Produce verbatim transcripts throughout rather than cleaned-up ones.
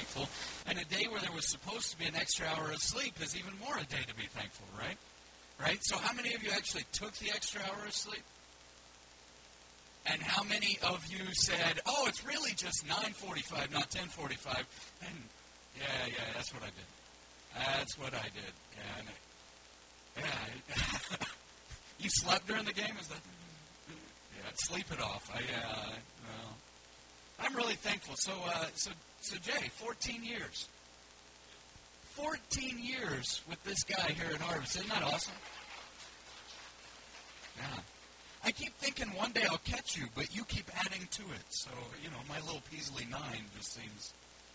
thankful. And a day where there was supposed to be an extra hour of sleep is even more a day to be thankful, right? Right? So how many of you actually took the extra hour of sleep? And how many of you said, oh, it's really just nine forty-five, not ten forty-five? And yeah, yeah, that's what I did. That's what I did. Yeah, and yeah. You slept during the game? Is that? Yeah, sleep it off. I, uh, well, I'm really thankful. So, uh, so, so Jay, fourteen years. fourteen years with this guy here at Harvest. Isn't that awesome? Yeah. I keep thinking one day I'll catch you, but you keep adding to it. So, you know, my little Peasley nine just seems...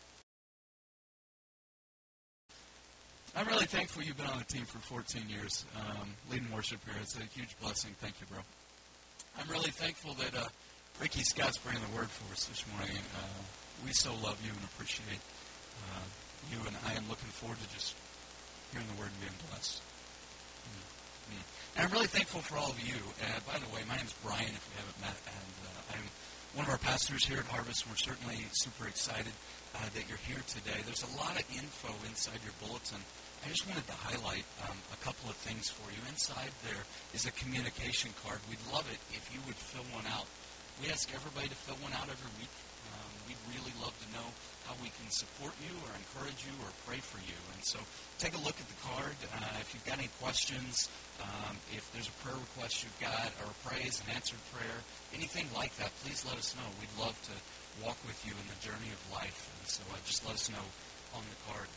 I'm really thankful you've been on the team for fourteen years, um, leading worship here. It's a huge blessing. Thank you, bro. I'm really thankful that uh, Ricky Scott's bringing the word for us this morning. Uh, we so love you and appreciate uh, you, and I am looking forward to just hearing the word and being blessed. Mm-hmm. And I'm really thankful for all of you. Uh, by the way, my name's Brian, if we haven't met, and uh, I'm one of our pastors here at Harvest. We're certainly super excited uh, that you're here today. There's a lot of info inside your bulletin. I just wanted to highlight um, a couple of things for you. Inside there is a communication card. We'd love it if you would fill one out. We ask everybody to fill one out every week. Um, we'd really love to know how we can support you or encourage you or pray for you. And so take a look at the card. Uh, if you've got any questions, um, if there's a prayer request you've got, or a praise, an answered prayer, anything like that, please let us know. We'd love to walk with you in the journey of life. And so uh, just let us know on the card.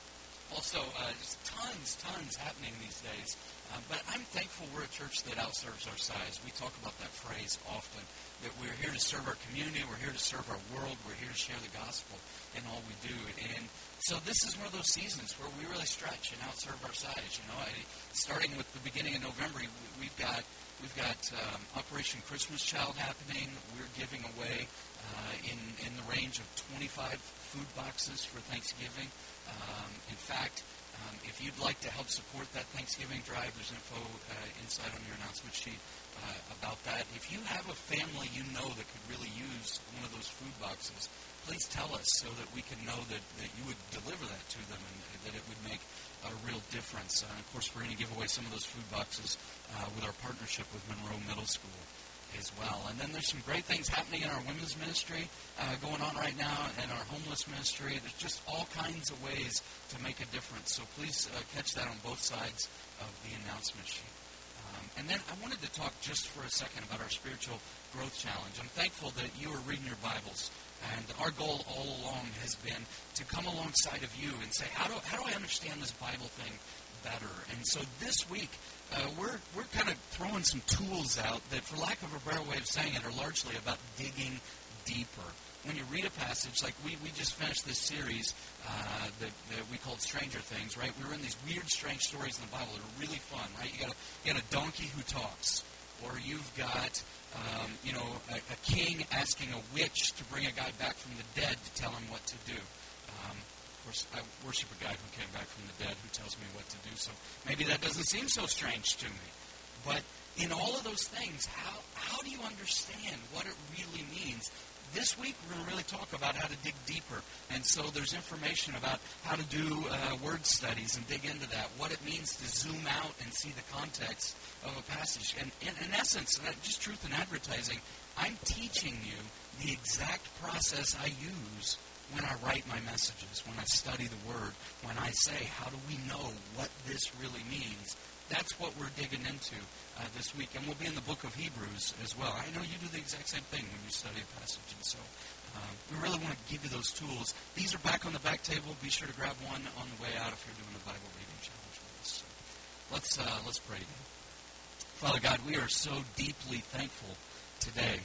Also, uh, just tons, tons happening these days. Uh, but I'm thankful we're a church that outserves our size. We talk about that phrase often, that we're here to serve our community, we're here to serve our world, we're here to share the gospel in all we do. And so this is one of those seasons where we really stretch and outserve our size. You know, I, starting with the beginning of November, we, we've got we've got um, Operation Christmas Child happening. We're giving away uh, in in the range of twenty-five food boxes for Thanksgiving. Um, in fact, um, if you'd like to help support that Thanksgiving drive, there's info uh, inside on your announcement sheet uh, about that. If you have a family you know that could really use one of those food boxes, please tell us so that we can know that, that you would deliver that to them and that it would make a real difference. Uh, of course, we're going to give away some of those food boxes uh, with our partnership with Monroe Middle School as well. And then there's some great things happening in our women's ministry uh, going on right now, and our homeless ministry. There's just all kinds of ways to make a difference. So please uh, catch that on both sides of the announcement sheet. Um, and then I wanted to talk just for a second about our spiritual growth challenge. I'm thankful that you are reading your Bibles. And our goal all along has been to come alongside of you and say, how do, how do I understand this Bible thing better? And so this week, Uh, we're we're kind of throwing some tools out that, for lack of a better way of saying it, are largely about digging deeper. When you read a passage, like we, we just finished this series uh, that, that we called Stranger Things, right? We were in these weird, strange stories in the Bible that are really fun, right? You got a, you got a donkey who talks, or you've got um, you know a, a king asking a witch to bring a guy back from the dead to tell him what to do. Um, Of course, I worship a guy who came back from the dead who tells me what to do, so maybe that doesn't seem so strange to me. But in all of those things, how how do you understand what it really means? This week, we're going to really talk about how to dig deeper. And so there's information about how to do uh, word studies and dig into that, what it means to zoom out and see the context of a passage. And, and in essence, just truth in advertising, I'm teaching you the exact process I use when I write my messages, when I study the Word, when I say, how do we know what this really means? That's what we're digging into uh, this week. And we'll be in the book of Hebrews as well. I know you do the exact same thing when you study a passage. And so um, we really want to give you those tools. These are back on the back table. Be sure to grab one on the way out if you're doing a Bible reading challenge with us. So let's, uh, let's pray again. Father God, we are so deeply thankful today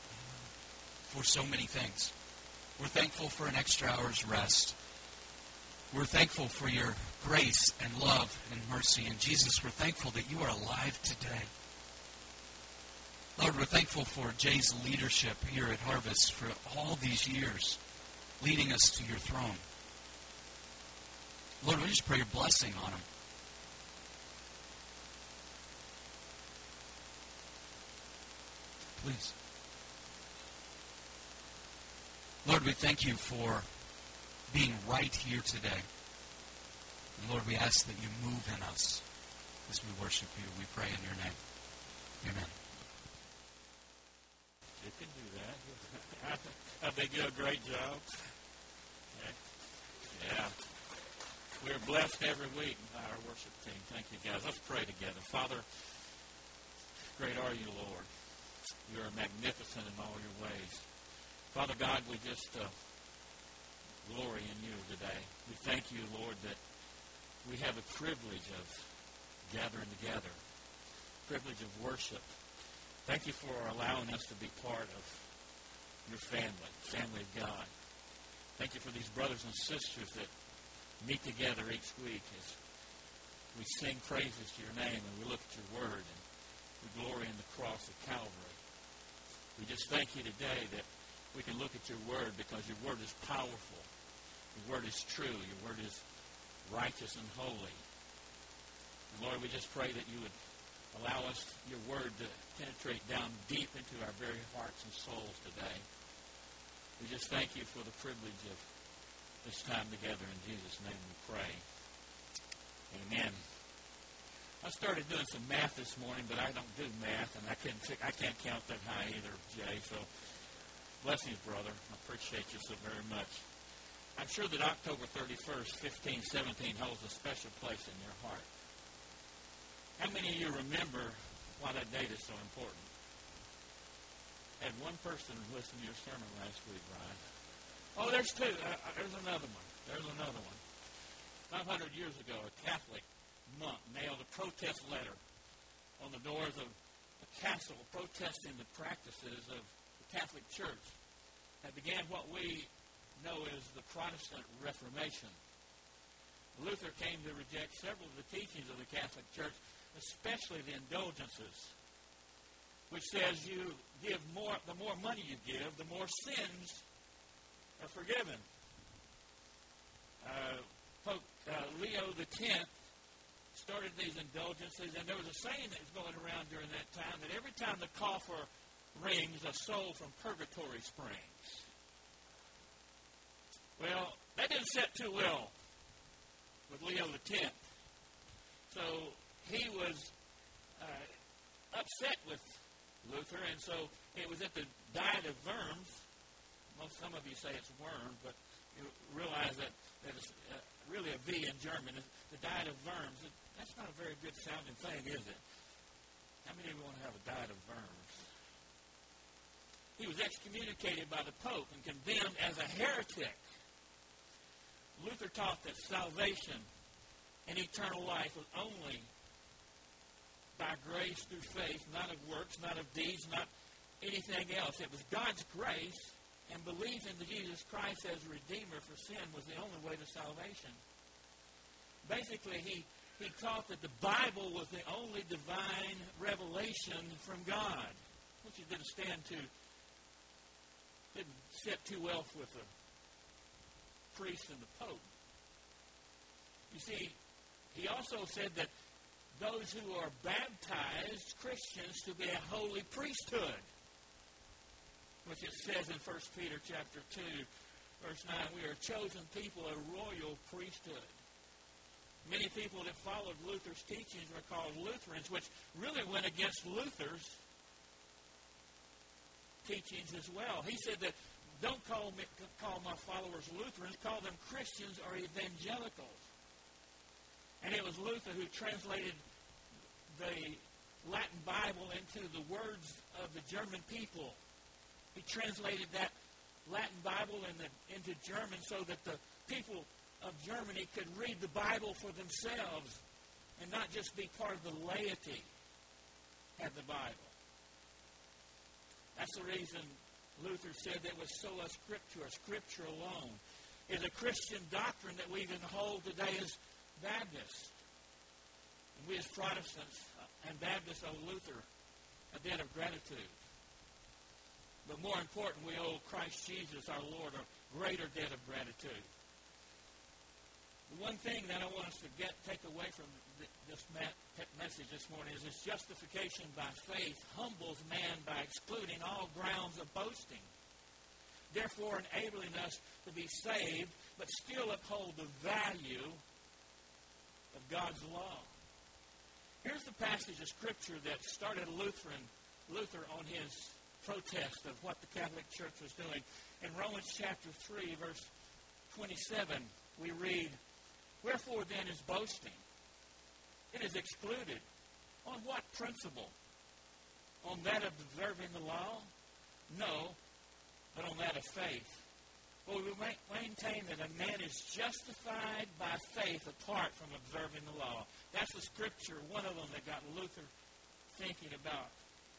for so many things. We're thankful for an extra hour's rest. We're thankful for your grace and love and mercy. And Jesus, we're thankful that you are alive today. Lord, we're thankful for Jay's leadership here at Harvest for all these years, leading us to your throne. Lord, we just pray your blessing on him. Please. Lord, we thank you for being right here today. And Lord, we ask that you move in us as we worship you. We pray in your name. Amen. You can do that. I think you do a great job. Okay. Yeah. We're blessed every week by our worship team. Thank you, guys. Let's pray together. Father, great are you, Lord. You are magnificent in all your ways. Father God, we just uh, glory in you today. We thank you, Lord, that we have a privilege of gathering together, privilege of worship. Thank you for allowing us to be part of your family, family of God. Thank you for these brothers and sisters that meet together each week as we sing praises to your name and we look at your word and we glory in the cross of Calvary. We just thank you today that we can look at your word because your word is powerful. Your word is true. Your word is righteous and holy. And Lord, we just pray that you would allow us, your word, to penetrate down deep into our very hearts and souls today. We just thank you for the privilege of this time together. In Jesus' name we pray. Amen. I started doing some math this morning, but I don't do math, and I can't, I can't count that high either, Jay. So blessings, brother. I appreciate you so very much. I'm sure that October thirty-first, fifteen seventeen holds a special place in your heart. How many of you remember why that date is so important? I had one person listen to your sermon last week, Brian. Oh, there's two. Uh, there's another one. There's another one. five hundred years ago, a Catholic monk nailed a protest letter on the doors of a castle protesting the practices of the Catholic Church that began what we know as the Protestant Reformation. Luther came to reject several of the teachings of the Catholic Church, especially the indulgences, which says you give more, the more money you give, the more sins are forgiven. Uh, Pope uh, Leo the tenth started these indulgences, and there was a saying that was going around during that time that every time the coffer rings, a soul from purgatory springs. Well, that didn't set too well with Leo the tenth. So he was uh, upset with Luther, and so it was at the Diet of Worms. Most some of you say it's Worms, but you realize that, that it's uh, really a V in German. The Diet of Worms. It, that's not a very good sounding thing, is it? How many of you want to have a Diet of Worms? He was excommunicated by the Pope and condemned as a heretic. Luther taught that salvation and eternal life was only by grace through faith, not of works, not of deeds, not anything else. It was God's grace, and belief in Jesus Christ as a Redeemer for sin was the only way to salvation. Basically, he, he taught that the Bible was the only divine revelation from God, which he didn't stand to, didn't sit too well with the priest and the Pope. You see, he also said that those who are baptized Christians to be a holy priesthood, which it says in First Peter chapter two, verse nine, we are a chosen people, a royal priesthood. Many people that followed Luther's teachings were called Lutherans, which really went against Luther's teachings as well. He said that don't call me, call my followers Lutherans, call them Christians or evangelicals. And it was Luther who translated the Latin Bible into the words of the German people. He translated that Latin Bible in the, into German so that the people of Germany could read the Bible for themselves and not just be part of the laity of the Bible. That's the reason Luther said there was sola scriptura, Scripture alone, is a Christian doctrine that we even hold today as Baptists. And we as Protestants and Baptists owe Luther a debt of gratitude. But more important, we owe Christ Jesus, our Lord, a greater debt of gratitude. The one thing that I want us to get take away from this message this morning is this: justification by faith humbles man by excluding all grounds of boasting. therefore enabling us to be saved, but still uphold the value of God's law. Here's the passage of Scripture that started Lutheran, Luther on his protest of what the Catholic Church was doing. In Romans chapter three, verse twenty-seven, we read, "Wherefore then is boasting? It is excluded. On what principle? On that of observing the law? No, but on that of faith. For we maintain that a man is justified by faith apart from observing the law." That's the Scripture, one of them that got Luther thinking about.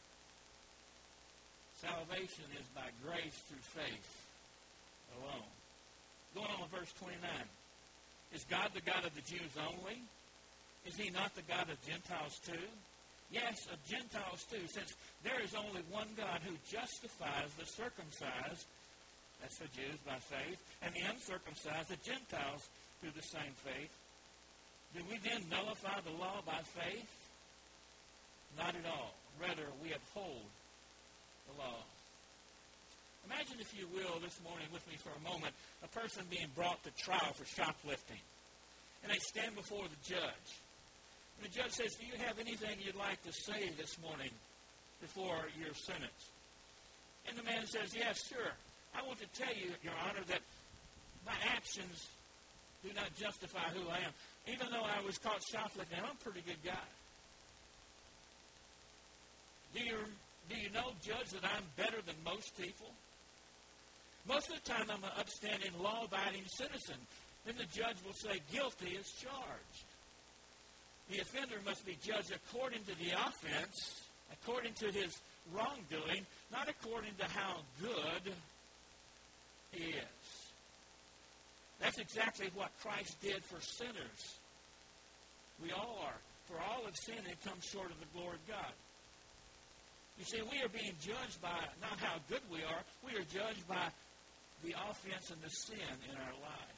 Salvation is by grace through faith alone. Going on to verse twenty-nine. "Is God the God of the Jews only? Is he not the God of Gentiles too? Yes, of Gentiles too, since there is only one God who justifies the circumcised," that's the Jews, by faith, "and the uncircumcised, the Gentiles, through the same faith. Do we then nullify the law by faith? Not at all. Rather, we uphold the law." Imagine, if you will, this morning with me for a moment, a person being brought to trial for shoplifting. And they stand before the judge. And the judge says, "Do you have anything you'd like to say this morning before your sentence?" And the man says, "Yes, sure. I want to tell you, Your Honor, that my actions do not justify who I am. Even though I was caught shoplifting, I'm a pretty good guy. Do you, do you know, Judge, that I'm better than most people? Most of the time, I'm an upstanding, law-abiding citizen." Then the judge will say, "Guilty as charged." The offender must be judged according to the offense, according to his wrongdoing, not according to how good he is. That's exactly what Christ did for sinners. We all are. For all have sinned and come short of the glory of God. You see, we are being judged by not how good we are. We are judged by the offense and the sin in our life.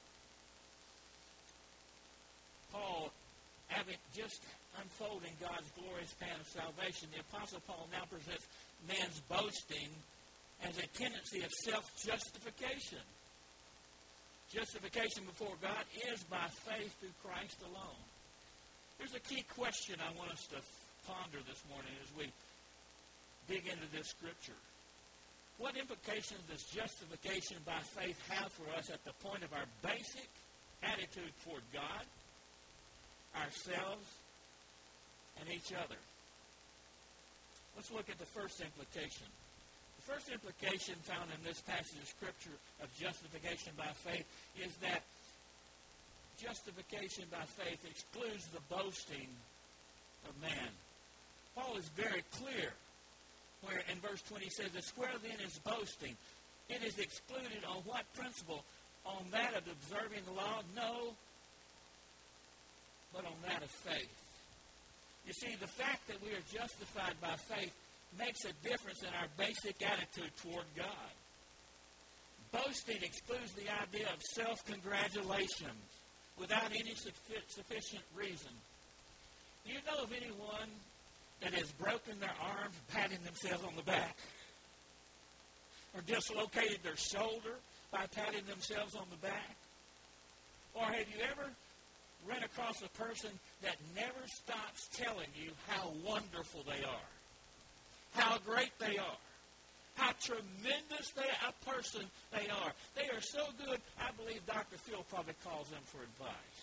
Paul, having just unfolding God's glorious plan of salvation, the Apostle Paul now presents man's boasting as a tendency of self-justification. Justification before God is by faith through Christ alone. Here's a key question I want us to ponder this morning as we dig into this Scripture. What implications does justification by faith have for us at the point of our basic attitude toward God, ourselves, and each other? Let's look at the first implication. The first implication found in this passage of Scripture of justification by faith is that justification by faith excludes the boasting of man. Paul is very clear where in verse twenty he says, "Where then is boasting? It is excluded on what principle? On that of observing the law? No, but on that of faith." You see, the fact that we are justified by faith makes a difference in our basic attitude toward God. Boasting excludes the idea of self-congratulation without any sufficient reason. Do you know of anyone that has broken their arms patting themselves on the back? Or dislocated their shoulder by patting themselves on the back? Or have you ever run across a person that never stops telling you how wonderful they are, how great they are, how tremendous they, a person they are? They are so good, I believe Doctor Phil probably calls them for advice.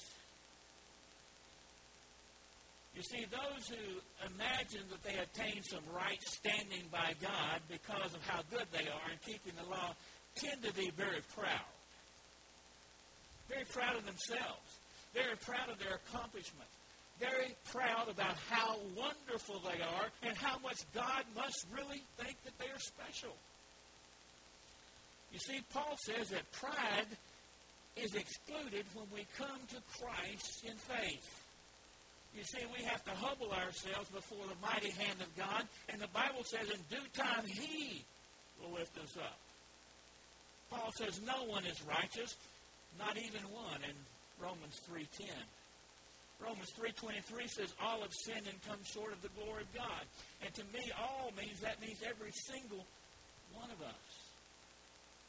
You see, those who imagine that they attain some right standing by God because of how good they are in keeping the law tend to be very proud. Very proud of themselves. Very proud of their accomplishments. Very proud about how wonderful they are and how much God must really think that they are special. You see, Paul says that pride is excluded when we come to Christ in faith. You see, we have to humble ourselves before the mighty hand of God, and the Bible says in due time He will lift us up. Paul says no one is righteous, not even one, in Romans three ten. Romans three twenty-three says all have sinned and come short of the glory of God. And to me, all means, that means every single one of us.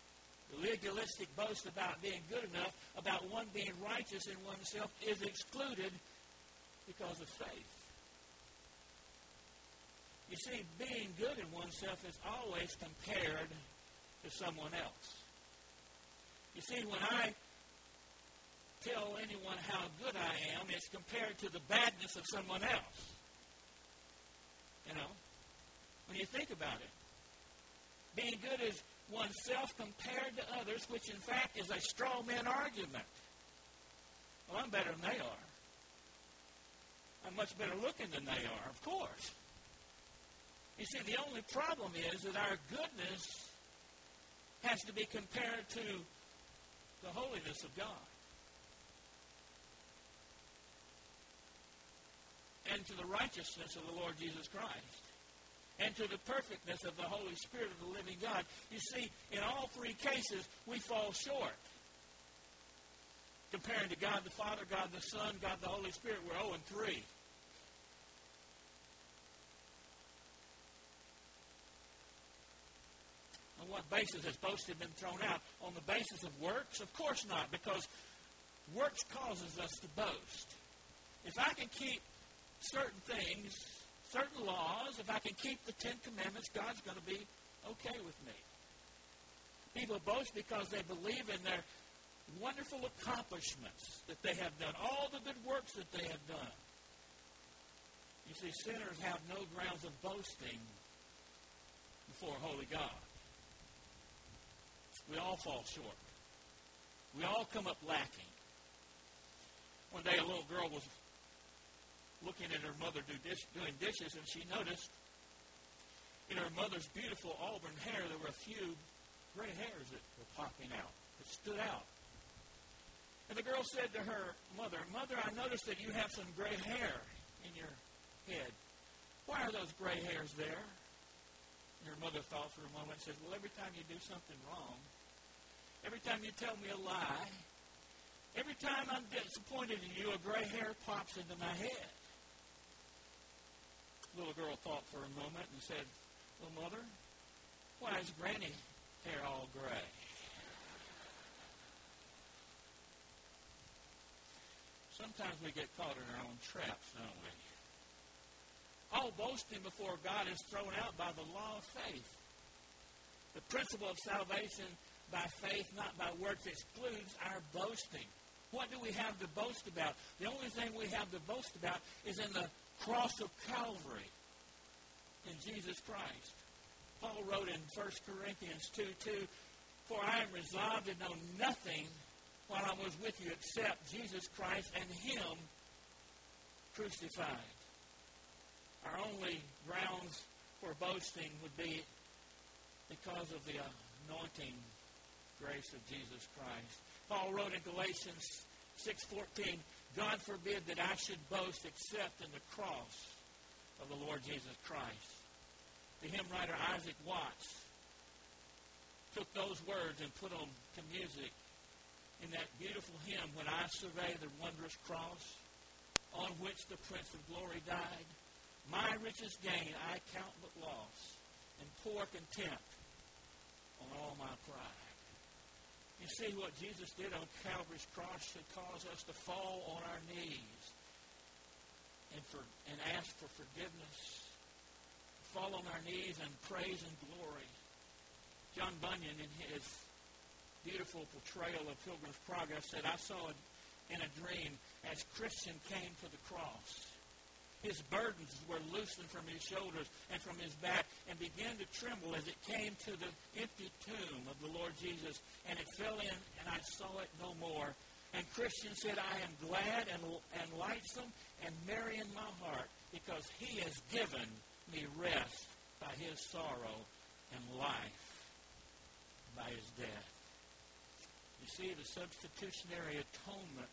The legalistic boast about being good enough, about one being righteous in oneself, is excluded because of faith. You see, being good in oneself is always compared to someone else. You see, when I tell anyone how good I am, it's compared to the badness of someone else. You know, when you think about it. Being good is oneself compared to others, which in fact is a straw man argument. Well, I'm better than they are. I'm much better looking than they are, of course. You see, the only problem is that our goodness has to be compared to the holiness of God. And to the righteousness of the Lord Jesus Christ. And to the perfectness of the Holy Spirit of the living God. You see, in all three cases, we fall short. Comparing to God the Father, God the Son, God the Holy Spirit, we're oh and three. On what basis has boasting been thrown out? On the basis of works? Of course not, because works causes us to boast. If I can keep certain things, certain laws, if I can keep the Ten Commandments, God's going to be okay with me. People boast because they believe in their wonderful accomplishments that they have done, all the good works that they have done. You see, sinners have no grounds of boasting before a holy God. We all fall short. We all come up lacking. One day a little girl was looking at her mother do dish, doing dishes, and she noticed in her mother's beautiful auburn hair there were a few gray hairs that were popping out, that stood out. And the girl said to her mother, "Mother, I noticed that you have some gray hair in your head. Why are those gray hairs there?" And her mother thought for a moment and said, "Well, every time you do something wrong, every time you tell me a lie, every time I'm disappointed in you, a gray hair pops into my head." The little girl thought for a moment and said, "Well, Mother, why is Granny hair all gray?" Sometimes we get caught in our own traps, don't we? All boasting before God is thrown out by the law of faith. The principle of salvation by faith, not by works, excludes our boasting. What do we have to boast about? The only thing we have to boast about is in the cross of Calvary, in Jesus Christ. Paul wrote in First Corinthians two two, "For I am resolved to know nothing while I was with you except Jesus Christ and Him crucified." Our only grounds for boasting would be because of the anointing grace of Jesus Christ. Paul wrote in Galatians six fourteen, "God forbid that I should boast except in the cross of the Lord Jesus Christ." The hymn writer Isaac Watts took those words and put them to music in that beautiful hymn, "When I survey the wondrous cross on which the Prince of Glory died, my richest gain I count but loss, and pour contempt on all my pride." You see, what Jesus did on Calvary's cross should cause us to fall on our knees and for and ask for forgiveness. Fall on our knees and praise and glory. John Bunyan, in his beautiful portrayal of Pilgrim's Progress, said, "I saw it in a dream as Christian came to the cross. His burdens were loosened from his shoulders and from his back and began to tremble as it came to the empty tomb of the Lord Jesus. And it fell in, and I saw it no more. And Christian said, I am glad and, and lightsome and merry in my heart, because He has given me rest by His sorrow and life by His death." You see, the substitutionary atonement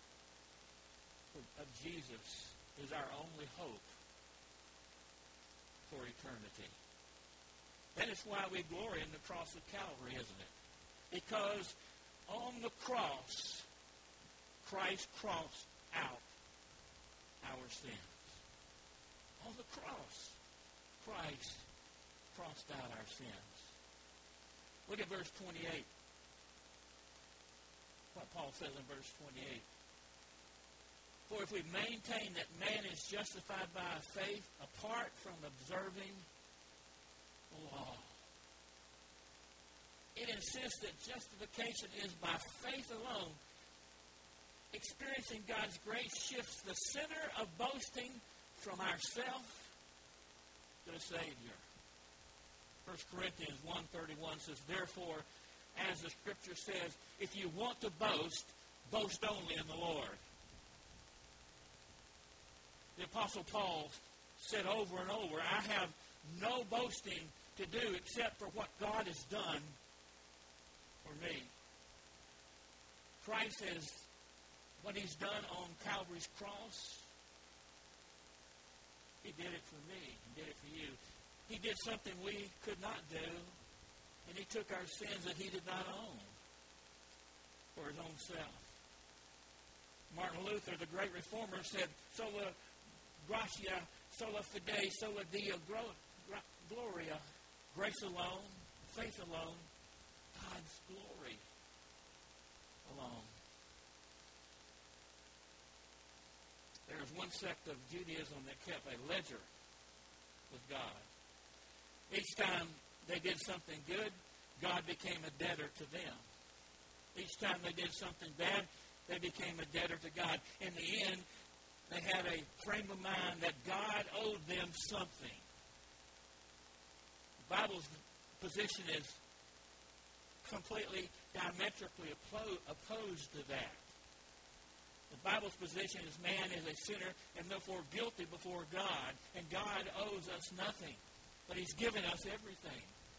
of Jesus is our only hope for eternity. That is why we glory in the cross of Calvary, isn't it? Because on the cross, Christ crossed out our sins. On the cross, Christ crossed out our sins. Look at verse twenty-eight. what Paul says in verse twenty-eight. For if we maintain that man is justified by faith apart from observing the law, it insists that justification is by faith alone. Experiencing God's grace shifts the center of boasting from ourselves to the Savior. First Corinthians one thirty-one says, therefore, as the Scripture says, if you want to boast, boast only in the Lord. The Apostle Paul said over and over, I have no boasting to do except for what God has done for me. Christ has, what he's done on Calvary's cross, he did it for me. He did it for you. He did something we could not do, and he took our sins that he did not own for his own self. Martin Luther, the great reformer, said, sola gratia, sola fide, sola deo gloria, grace alone, faith alone, God's glory alone. There was one sect of Judaism that kept a ledger with God. Each time they did something good, God became a debtor to them. Each time they did something bad, they became a debtor to God. In the end, they had a frame of mind that God owed them something. The Bible's position is completely diametrically opposed to that. The Bible's position is man is a sinner and therefore guilty before God, and God owes us nothing, but he's given us everything.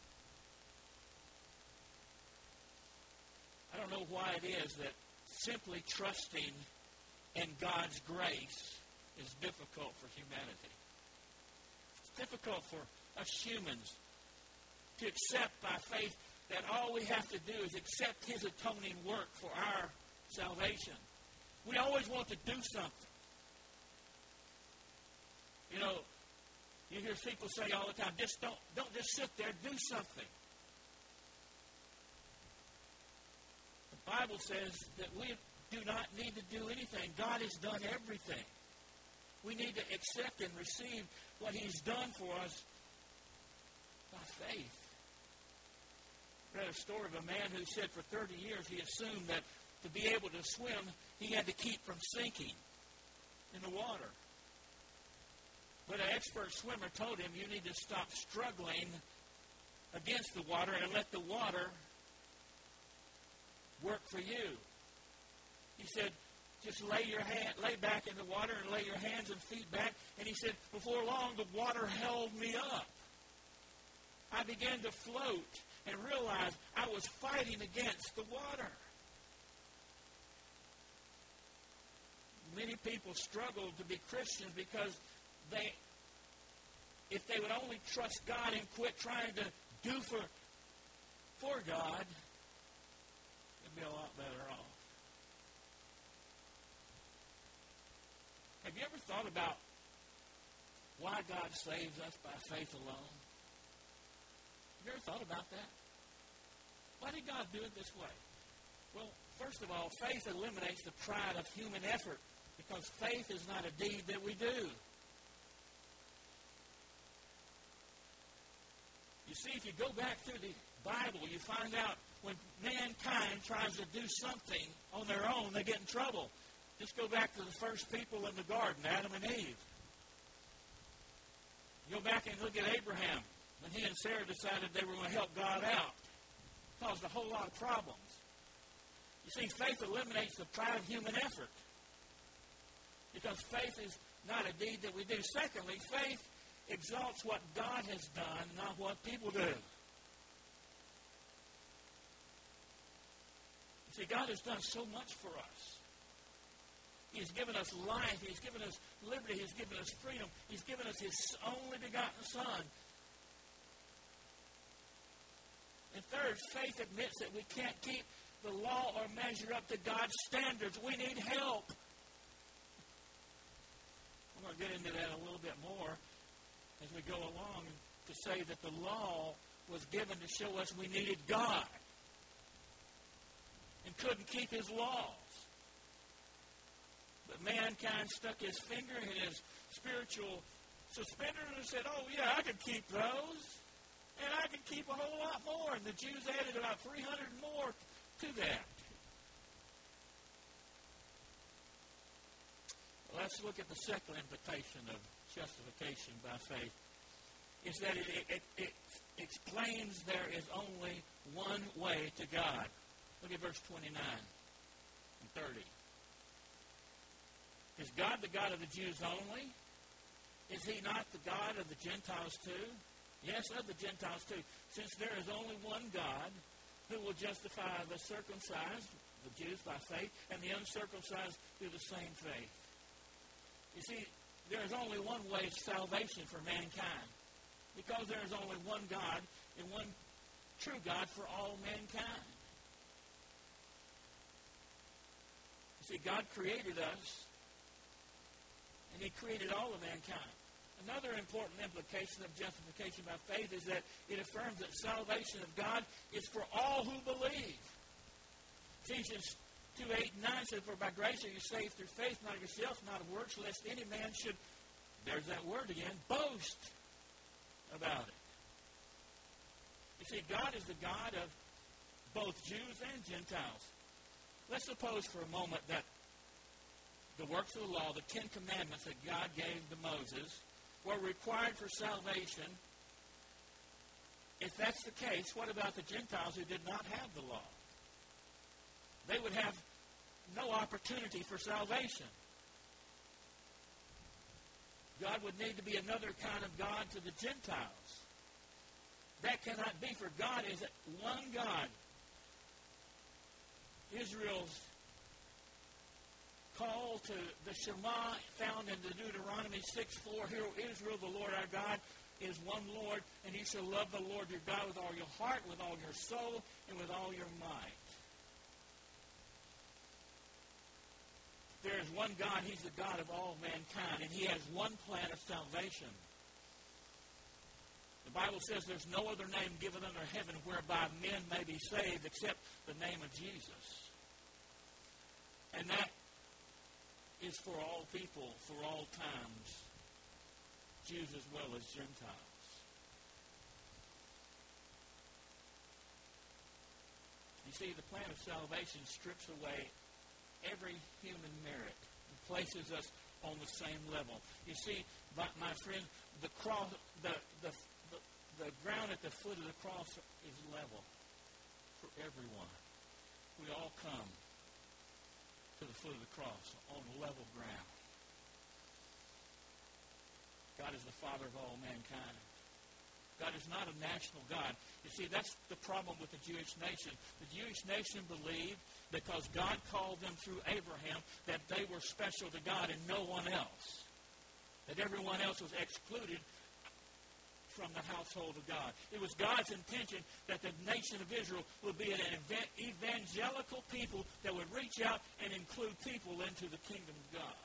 I don't know why it is that simply trusting in God's grace is difficult for humanity. It's difficult for us humans to accept by faith that all we have to do is accept his atoning work for our salvation. We always want to do something. You know, you hear people say all the time, just don't, don't just sit there, do something. The Bible says that we do not need to do anything. God has done everything. We need to accept and receive what he's done for us by faith. I read a story of a man who said for thirty years he assumed that to be able to swim, he had to keep from sinking in the water. But an expert swimmer told him, you need to stop struggling against the water and let the water work for you. He said, just lay your hand, lay back in the water and lay your hands and feet back. And he said, before long, the water held me up. I began to float and realized I was fighting against the water. Many people struggle to be Christians because they, if they would only trust God and quit trying to do for, for God, they'd be a lot better off. Have you ever thought about why God saves us by faith alone? Have you ever thought about that? Why did God do it this way? Well, first of all, faith eliminates the pride of human effort because faith is not a deed that we do. You see, if you go back through the Bible, you find out when mankind tries to do something on their own, they get in trouble. Just go back to the first people in the garden, Adam and Eve. Go back and look at Abraham when he and Sarah decided they were going to help God out. It caused a whole lot of problems. You see, faith eliminates the pride of human effort because faith is not a deed that we do. Secondly, faith exalts what God has done, not what people do. You see, God has done so much for us. He's given us life. He's given us liberty. He's given us freedom. He's given us his only begotten Son. And third, faith admits that we can't keep the law or measure up to God's standards. We need help. I'm going to get into that a little bit more as we go along to say that the law was given to show us we needed God. and couldn't keep his laws. But mankind stuck his finger in his spiritual suspenders and said, oh, yeah, I can keep those. And I can keep a whole lot more. And the Jews added about three hundred more to that. Let's look at the second implication of justification by faith. Is that it, it, it, it explains there is only one way to God. Look at verse twenty-nine and thirty. Is God the God of the Jews only? Is he not the God of the Gentiles too? Yes, of the Gentiles too. Since there is only one God who will justify the circumcised, the Jews by faith, and the uncircumcised through the same faith. You see, there is only one way of salvation for mankind. Because there is only one God and one true God for all mankind. You see, God created us, and he created all of mankind. Another important implication of justification by faith is that it affirms that salvation of God is for all who believe. Ephesians two, eight, and nine says, for by grace are you saved through faith, not of yourself, not of works, lest any man should, there's that word again, boast about it. You see, God is the God of both Jews and Gentiles. Let's suppose for a moment that the works of the law, the Ten Commandments that God gave to Moses, were required for salvation. If that's the case, what about the Gentiles who did not have the law? They would have no opportunity for salvation. God would need to be another kind of God to the Gentiles. That cannot be, for God is one God. Israel's call to the Shema found in the Deuteronomy six four, hear, O Israel, the Lord our God is one Lord, and you shall love the Lord your God with all your heart, with all your soul, and with all your might. There is one God. He's the God of all mankind, and he has one plan of salvation. The Bible says there's no other name given under heaven whereby men may be saved except the name of Jesus. And that is for all people, for all times, Jews as well as Gentiles. You see, the plan of salvation strips away every human merit and places us on the same level. You see, my, my friend, the cross, the, the, the, the ground at the foot of the cross is level for everyone. We all come to the foot of the cross on level ground. God is the Father of all mankind. God is not a national God. You see, that's the problem with the Jewish nation. The Jewish nation believed, because God called them through Abraham, that they were special to God and no one else. That everyone else was excluded from the household of God. It was God's intention that the nation of Israel would be an evangelical people that would reach out and include people into the kingdom of God.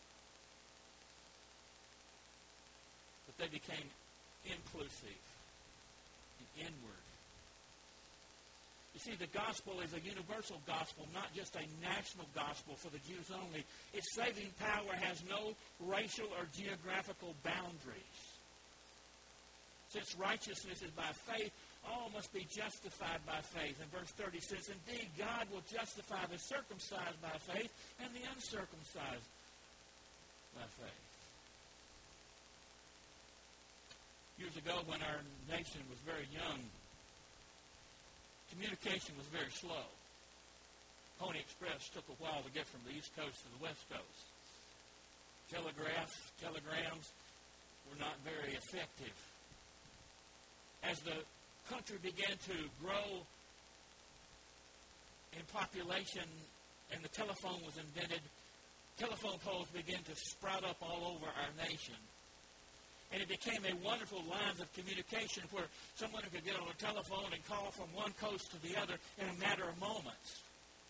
But they became inclusive and inward. You see, the gospel is a universal gospel, not just a national gospel for the Jews only. Its saving power has no racial or geographical boundaries. Since righteousness is by faith, all must be justified by faith. And verse thirty says, indeed, God will justify the circumcised by faith and the uncircumcised by faith. Years ago, when our nation was very young, communication was very slow. Pony Express took a while to get from the East Coast to the West Coast. Telegraph, telegrams were not very effective. As the country began to grow in population and the telephone was invented, telephone poles began to sprout up all over our nation. And it became a wonderful line of communication where someone could get on a telephone and call from one coast to the other in a matter of moments.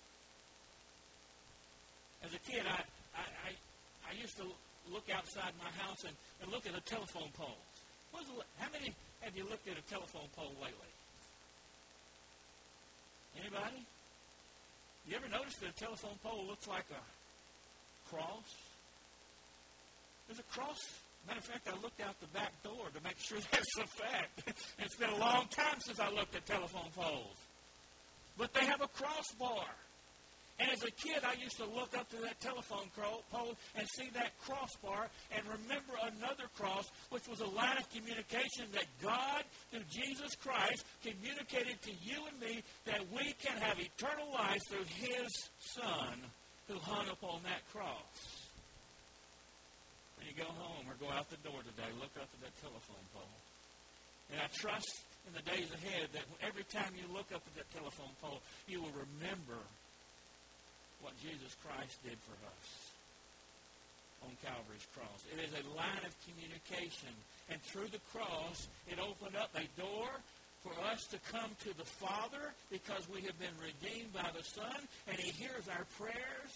As a kid, I, I, I, I used to look outside my house and, and look at a telephone pole. What's the, how many have you looked at a telephone pole lately? Anybody? You ever notice that a telephone pole looks like a cross? There's a cross. Matter of fact, I looked out the back door to make sure that's a fact. It's been a long time since I looked at telephone poles. But they have a crossbar. And as a kid, I used to look up to that telephone pole and see that crossbar and remember another cross, which was a line of communication that God, through Jesus Christ, communicated to you and me that we can have eternal life through His Son who hung upon that cross. When you go home or go out the door today, look up at that telephone pole. And I trust in the days ahead that every time you look up at that telephone pole, you will remember what Jesus Christ did for us on Calvary's cross. It is a line of communication. And through the cross, it opened up a door for us to come to the Father because we have been redeemed by the Son, and He hears our prayers.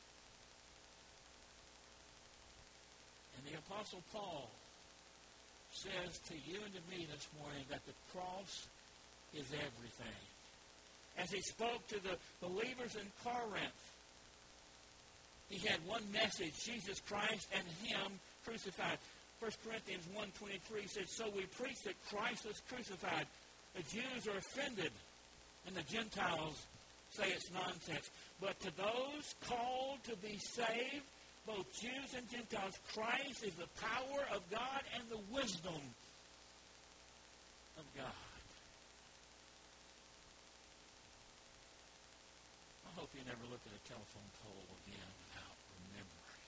And the Apostle Paul says to you and to me this morning that the cross is everything. As he spoke to the believers in Corinth, he had one message, Jesus Christ and Him crucified. First Corinthians one twenty-three says, so we preach that Christ was crucified. The Jews are offended, and the Gentiles say it's nonsense. But to those called to be saved, both Jews and Gentiles, Christ is the power of God and the wisdom of God. I hope you never look at a telephone pole again without remembering.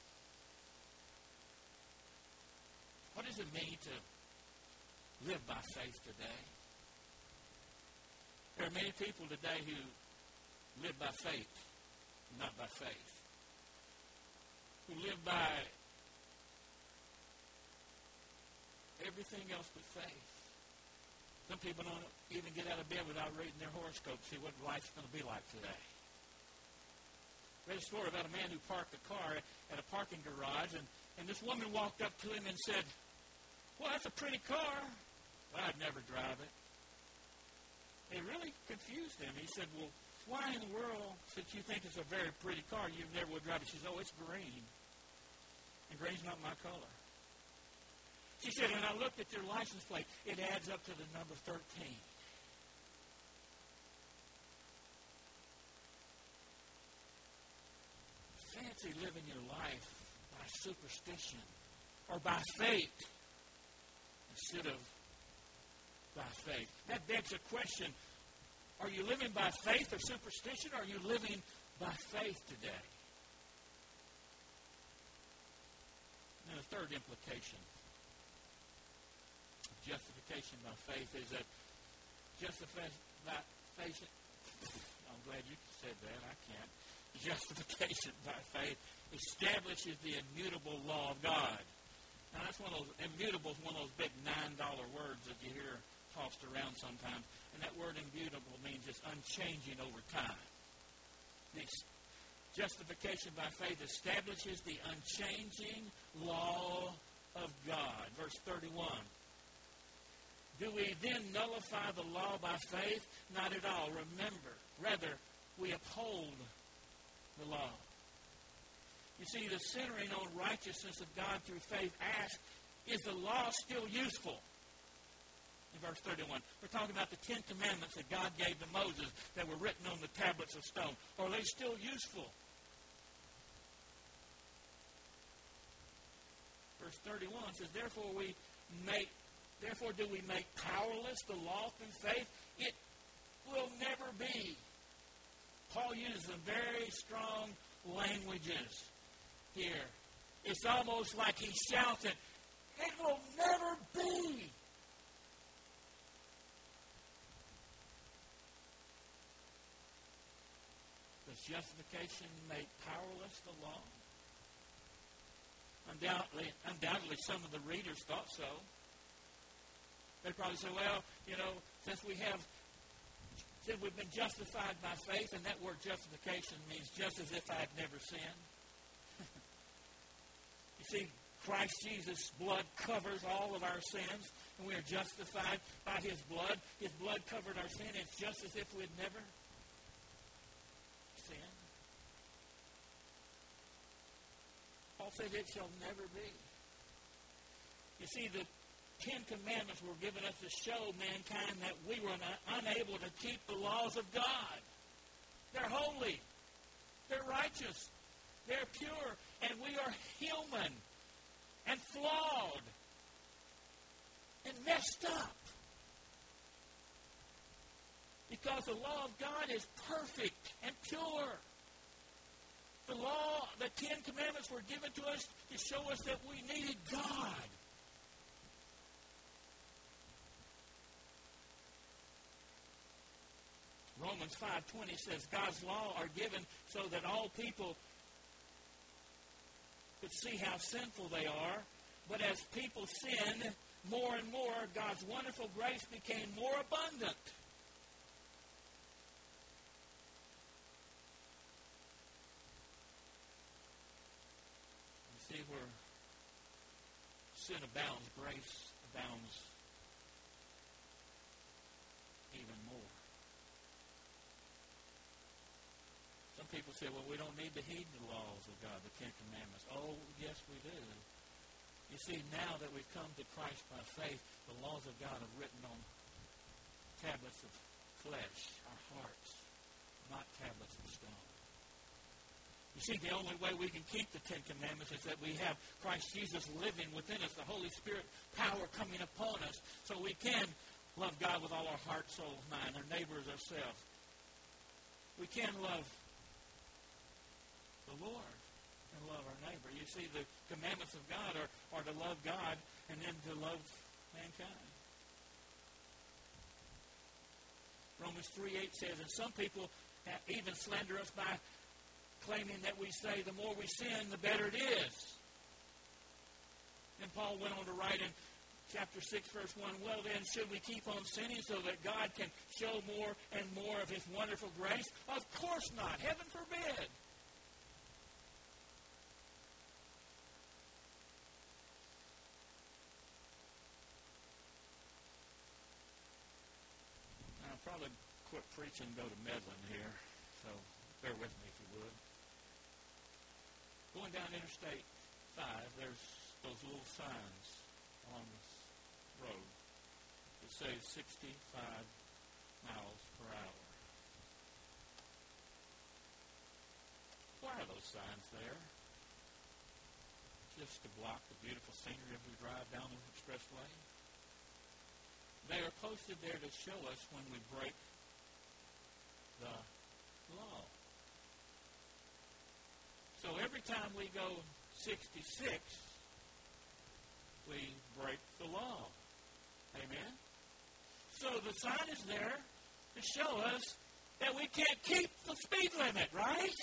What does it mean to live by faith today? There are many people today who live by faith, not by faith. Who live by everything else but faith. Some people don't even get out of bed without reading their horoscope, see what life's going to be like today. I read a story about a man who parked a car at a parking garage, and, and this woman walked up to him and said, well, that's a pretty car. Well, I'd never drive it. It really confused him. He said, well, why in the world, since you think it's a very pretty car, you never would drive it? She said, oh, it's green. And green's not my color. She said, when I looked at your license plate, it adds up to the number thirteen. Fancy living your life by superstition or by faith instead of by faith. That begs a question. Are you living by faith or superstition, or are you living by faith today? And the third implication of justification by faith is that justification by faith, I'm glad you said that, I can't. Justification by faith establishes the immutable law of God. Now that's one of those, immutable is one of those big nine dollar words that you hear tossed around sometimes. And that word immutable means it's unchanging over time. The justification by faith establishes the unchanging law of God. Verse thirty-one. Do we then nullify the law by faith? Not at all. Remember, rather, we uphold the law. You see, the centering on righteousness of God through faith asks, is the law still useful? In verse thirty-one, we're talking about the Ten Commandments that God gave to Moses that were written on the tablets of stone. Are they still useful? Verse thirty-one says, Therefore we make, therefore do we make powerless the law through faith? It will never be. Paul uses some very strong languages here. It's almost like he shouts it, it will never be. Does justification make powerless the law? Undoubtedly, undoubtedly, some of the readers thought so. They probably say, well, you know, since we have, since we've been justified by faith, and that word justification means just as if I had never sinned. You see, Christ Jesus' blood covers all of our sins, and we are justified by His blood. His blood covered our sin. It's just as if we had never says it shall never be. You see, the Ten Commandments were given us to show mankind that we were un- unable to keep the laws of God. They're holy. They're righteous. They're pure. And we are human and flawed and messed up. Because the law of God is perfect and pure. The law, the Ten Commandments were given to us to show us that we needed God. Romans five twenty says God's law are given so that all people could see how sinful they are. But as people sinned more and more, God's wonderful grace became more abundant. You see, where sin abounds, grace abounds even more. Some people say, well, we don't need to heed the laws of God, the Ten Commandments. Oh, yes, we do. You see, now that we've come to Christ by faith, the laws of God are written on tablets of flesh, our hearts, not tablets of stone. You see, the only way we can keep the Ten Commandments is that we have Christ Jesus living within us, the Holy Spirit power coming upon us, so we can love God with all our heart, soul, mind, our neighbors, ourselves. We can love the Lord and love our neighbor. You see, the commandments of God are, are to love God and then to love mankind. Romans three eight says, and some people even slander us by claiming that we say the more we sin, the better it is. And Paul went on to write in chapter six, verse one, well then, should we keep on sinning so that God can show more and more of His wonderful grace? Of course not. Heaven forbid. I'll probably quit preaching and go to meddling here, so bear with me if you would. Going down Interstate five, there's those little signs on this road that say sixty-five miles per hour. Why are those signs there? Just to block the beautiful scenery as we drive down the expressway? They are posted there to show us when we break the law. So every time we go sixty-six, we break the law. Amen? So the sign is there to show us that we can't keep the speed limit, right?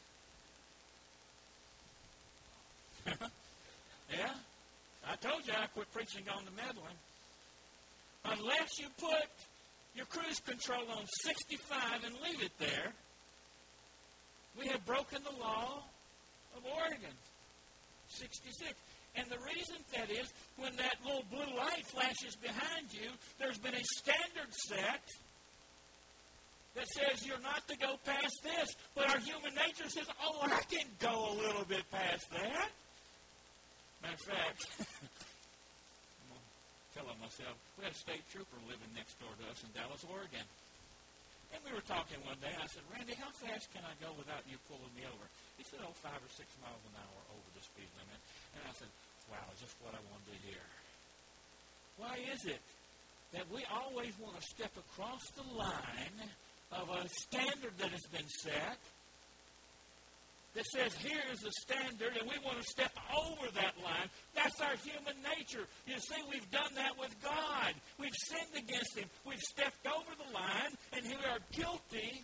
Yeah? I told you I quit preaching on the meddling. Unless you put your cruise control on sixty-five and leave it there, we have broken the law of Oregon. sixty-six. And the reason that is, when that little blue light flashes behind you, there's been a standard set that says you're not to go past this. But our human nature says, oh, I can go a little bit past that. Matter of fact, I'm telling myself, we had a state trooper living next door to us in Dallas, Oregon. And we were talking one day. I said, Randy, how fast can I go without you pulling me over? He said, oh, five or six miles an hour over the speed limit. And I said, wow, just what I wanted to hear. Why is it that we always want to step across the line of a standard that has been set that says here is the standard, and we want to step over that line? That's our human nature. You see, we've done that with God. We've sinned against Him. We've stepped over the line, and we are guilty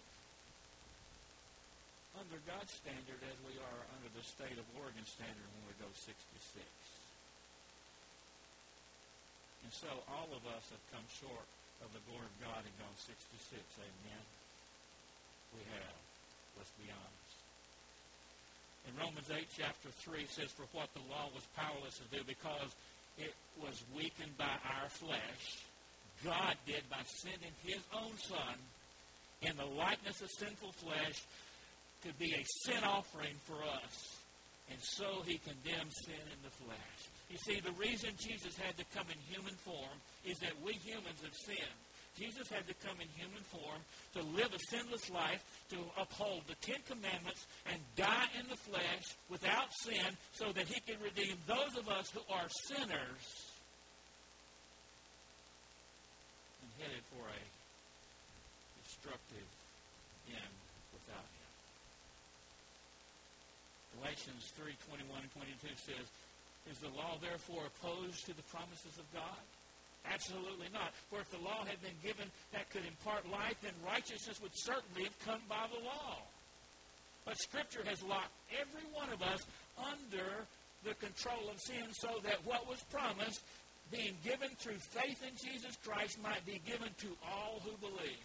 under God's standard as we are under the state of Oregon standard when we go sixty-six. And so all of us have come short of the glory of God and gone sixty-six. Amen? We have. Let's be honest. In Romans eight, chapter three, says, for what the law was powerless to do because it was weakened by our flesh, God did by sending His own Son in the likeness of sinful flesh to be a sin offering for us. And so he condemned sin in the flesh. You see, the reason Jesus had to come in human form is that we humans have sinned. Jesus had to come in human form to live a sinless life, to uphold the Ten Commandments, and die in the flesh without sin so that he could redeem those of us who are sinners and headed for a destructive end without him. Galatians three twenty-one and twenty-two says, is the law therefore opposed to the promises of God? Absolutely not. For if the law had been given that could impart life, then righteousness would certainly have come by the law. But Scripture has locked every one of us under the control of sin so that what was promised, being given through faith in Jesus Christ, might be given to all who believe.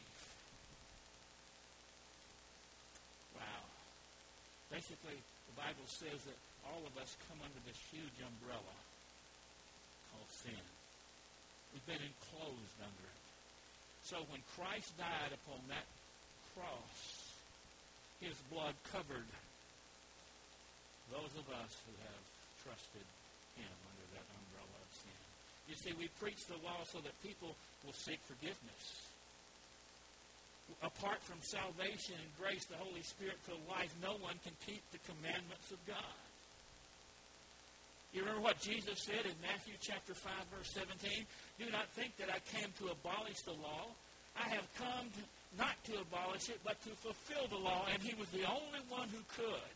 Wow. Basically, the Bible says that all of us come under this huge umbrella called sin. We've been enclosed under it. So when Christ died upon that cross, his blood covered those of us who have trusted him under that umbrella of sin. You see, we preach the law so that people will seek forgiveness. Apart from salvation and grace, the Holy Spirit for life, no one can keep the commandments of God. You remember what Jesus said in Matthew chapter five, verse seventeen? Do not think that I came to abolish the law. I have come to, not to abolish it, but to fulfill the law. And he was the only one who could.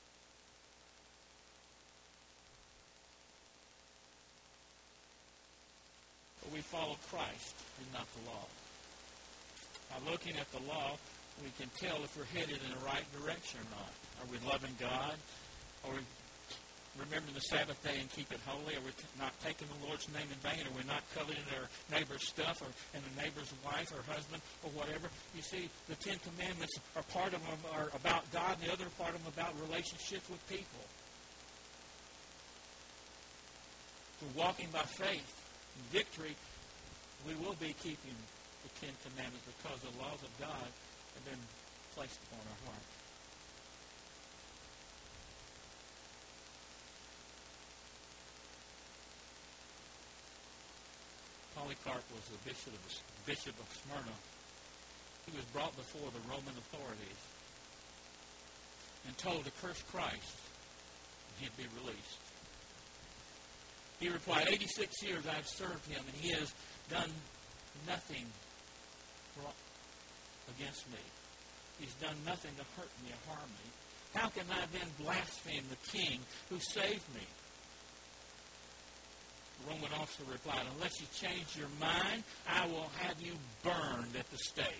But we follow Christ and not the law. By looking at the law, we can tell if we're headed in the right direction or not. Are we loving God? Are we remembering the Sabbath day and keep it holy? Are we not taking the Lord's name in vain? Are we not coveting our neighbor's stuff or and the neighbor's wife or husband or whatever? You see, the Ten Commandments are part of them are about God, and the other part of them about relationships with people. We're walking by faith and victory. We will be keeping the Ten Commandments because the laws of God have been placed upon our heart. Polycarp was the bishop of, bishop of Smyrna. He was brought before the Roman authorities and told to curse Christ and he'd be released. He replied, eighty-six years I've served him, and he has done nothing against me. He's done nothing to hurt me or harm me. How can I then blaspheme the king who saved me? The Roman officer replied, unless you change your mind, I will have you burned at the stake.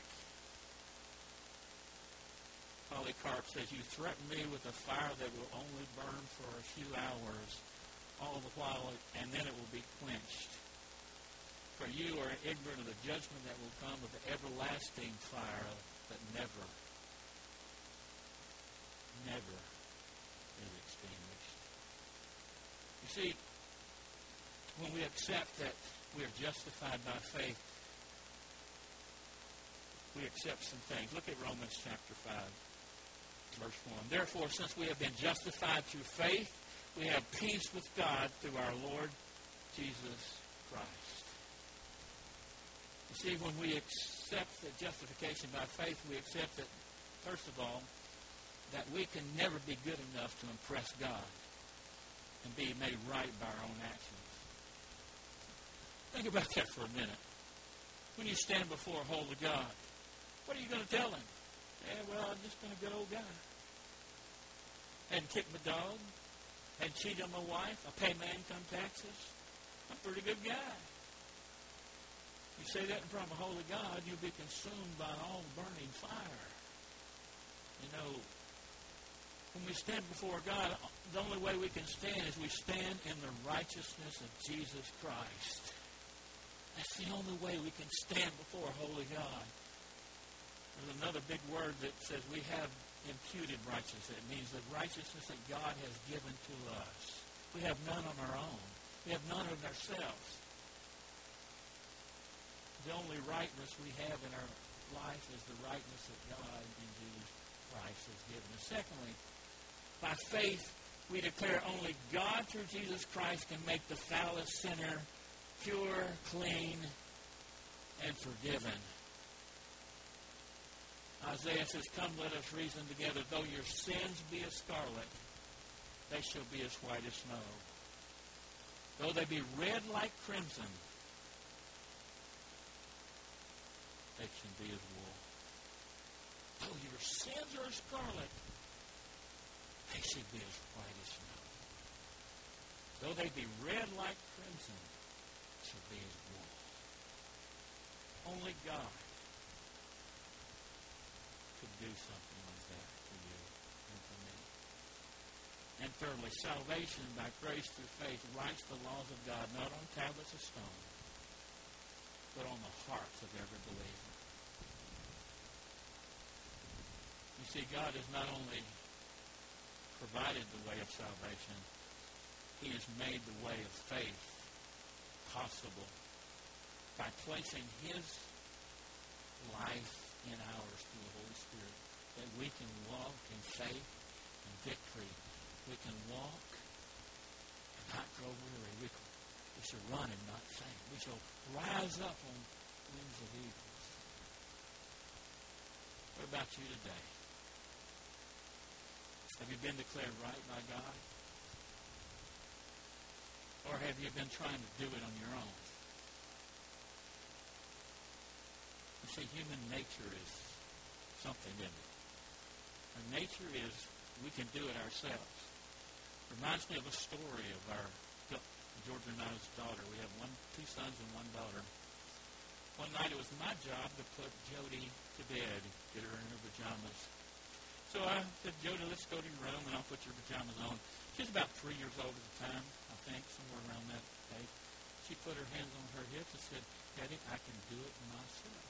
Polycarp says, you threaten me with a fire that will only burn for a few hours, all the while, and then it will be quenched. For you are ignorant of the judgment that will come of the everlasting fire that never, never is extinguished. You see, when we accept that we are justified by faith, we accept some things. Look at Romans chapter five, verse one. Therefore, since we have been justified through faith, we have peace with God through our Lord Jesus Christ. You see, when we accept the justification by faith, we accept that, first of all, that we can never be good enough to impress God and be made right by our own actions. Think about that for a minute. When you stand before a holy God, what are you going to tell him? Yeah, well, I've just been a good old guy. Hadn't kicked my dog. Hadn't cheated on my wife. I pay my income taxes. I'm a pretty good guy. You say that in front of a holy God, you'll be consumed by an all-burning fire. You know, when we stand before God, the only way we can stand is we stand in the righteousness of Jesus Christ. That's the only way we can stand before a holy God. There's another big word that says we have imputed righteousness. It means the righteousness that God has given to us. We have none on our own. We have none of ourselves. The only rightness we have in our life is the rightness that God in Jesus Christ has given us. Secondly, by faith, We declare only God through Jesus Christ can make the foulest sinner pure, clean, and forgiven. Isaiah says, come, let us reason together. Though your sins be as scarlet, they shall be as white as snow. Though they be red like crimson, they shall be as wool. Though your sins are as scarlet, they shall be as white as snow. Though they be red like crimson, they shall be as wool. Only God could do something like that for you and for me. And thirdly, salvation by grace through faith writes the laws of God not on tablets of stone, but on the hearts of every believer. You see, God has not only provided the way of salvation, He has made the way of faith possible by placing His life in ours through the Holy Spirit, that we can walk in faith and victory. We can walk and not grow weary. We, can, we shall run and not faint. We shall rise up on wings of eagles. What about you today? Have you been declared right by God? Or have you been trying to do it on your own? You see, human nature is something, isn't it? Our nature is we can do it ourselves. Reminds me of a story of our Georgia and I's daughter. We have one, two sons and one daughter. One night it was my job to put Jody to bed, get her in her pajamas. So I said, Jody, let's go to your room and I'll put your pajamas on. She was about three years old at the time, I think, somewhere around that age. She put her hands on her hips and said, Daddy, I can do it myself.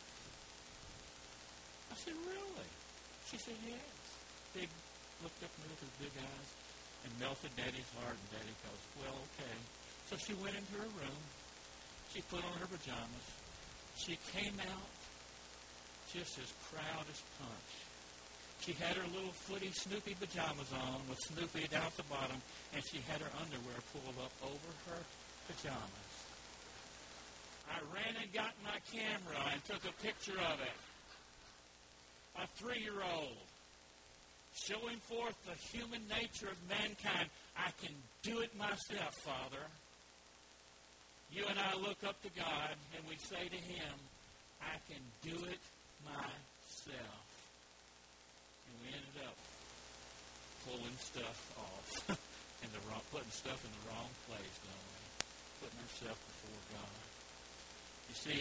I said, really? She said, yes. Big, looked up at me with her big eyes and melted Daddy's heart, and Daddy goes, well, okay. So she went into her room. She put on her pajamas. She came out just as proud as punch. She had her little footy Snoopy pajamas on with Snoopy down at the bottom, and she had her underwear pulled up over her pajamas. I ran and got my camera and took a picture of it. A three-year-old showing forth the human nature of mankind. I can do it myself, Father. You and I look up to God and we say to Him, I can do it myself. And we ended up pulling stuff off and the wrong, putting stuff in the wrong place, don't we? Putting ourselves before God. You see,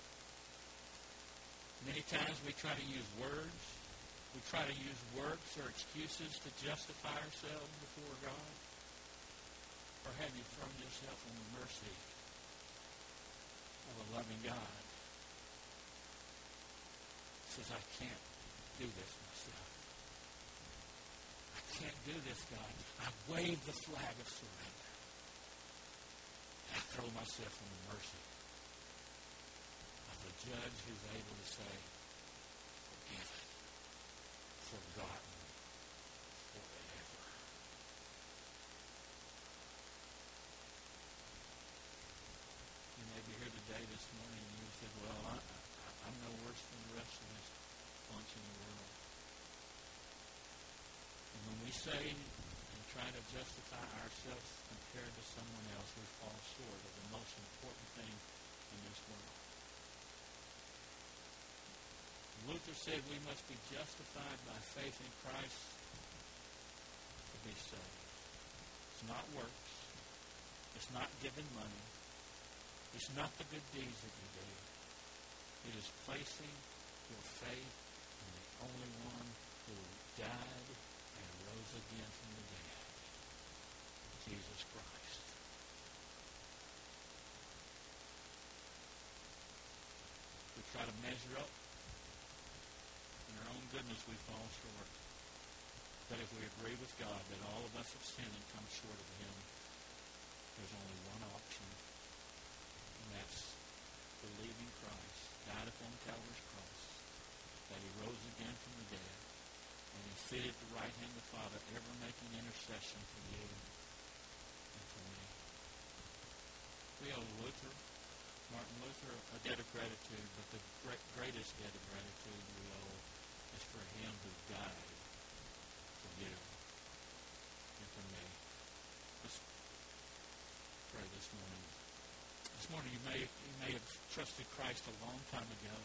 many times we try to use words. We try to use works or excuses to justify ourselves before God. Or have you thrown yourself on the mercy of a loving God? He says, I can't do this myself. I can't do this, God. I wave the flag of surrender. I throw myself on the mercy of the judge who's able to say, forgiven, forgotten, forever. You may be here today, this morning, and you said, well, I, I, I'm no worse than the rest of this bunch in the world. And when we say and try to justify ourselves compared to someone else, we fall short of the most important thing in this world. Luther said we must be justified by faith in Christ to be saved. It's not works. It's not giving money. It's not the good deeds that you do. It is placing your faith in the only one who died and rose again from the dead, Jesus Christ. We try to measure up. In our own goodness, we fall short. But if we agree with God that all of us have sinned and come short of Him, there's only one option, and that's believing Christ died upon Calvary's cross, that He rose again from the dead, and He's seated at the right hand of the Father, ever making intercession for you maybe old Luther, Martin Luther, a debt of gratitude, but the great, greatest debt of gratitude we owe is for him who died for you and for me. Let's pray this morning. This morning you may you may have trusted Christ a long time ago.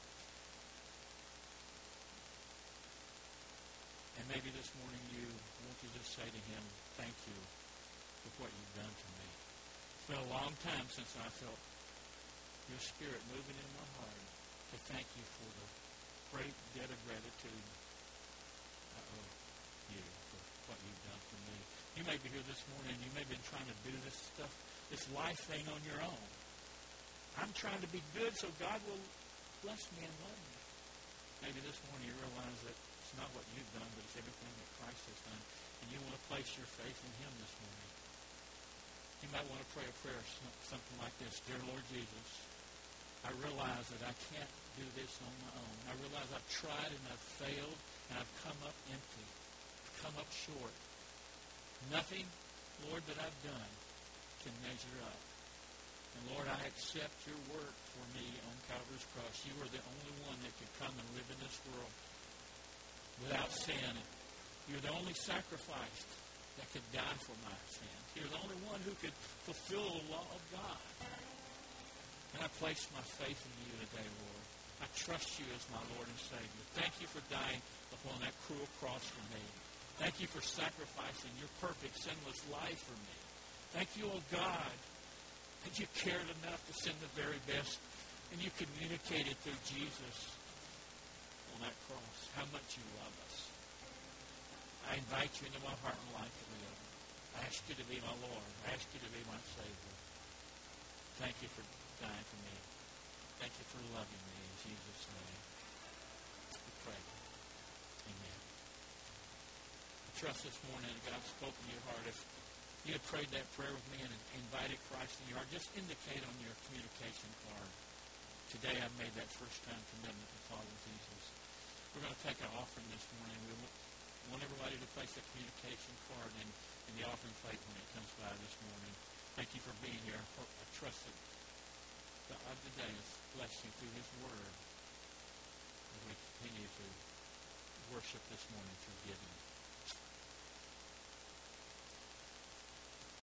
And maybe this morning you want to just say to him, thank you for what you've done to me. It's been a long time since I felt your spirit moving in my heart to thank you for the great debt of gratitude I owe you for what you've done for me. You may be here this morning and you may have been trying to do this stuff, this life thing on your own. I'm trying to be good so God will bless me and love me. Maybe this morning you realize that it's not what you've done, but it's everything that Christ has done. And you want to place your faith in him this morning. You might want to pray a prayer, something like this. Dear Lord Jesus, I realize that I can't do this on my own. I realize I've tried and I've failed and I've come up empty. I've come up short. Nothing, Lord, that I've done can measure up. And Lord, I accept your work for me on Calvary's cross. You are the only one that could come and live in this world without sin. You're the only sacrifice that could die for my sins. You're the only one who could fulfill the law of God. And I place my faith in you today, Lord. I trust you as my Lord and Savior. Thank you for dying upon that cruel cross for me. Thank you for sacrificing your perfect, sinless life for me. Thank you, oh God, that you cared enough to send the very best, and you communicated through Jesus on that cross how much you love us. I invite you into my heart and life to live. I ask you to be my Lord. I ask you to be my Savior. Thank you for dying for me. Thank you for loving me in Jesus' name. We pray. Amen. I trust this morning that God spoke in your heart. If you had prayed that prayer with me and invited Christ in your heart, just indicate on your communication card. Today I made that first time commitment to follow Jesus. We're going to take an offering this morning. We want everybody to place that communication card in, in the offering plate when it comes by this morning. Thank you for being here. I trust that God today has blessed you through his word as we continue to worship this morning through giving.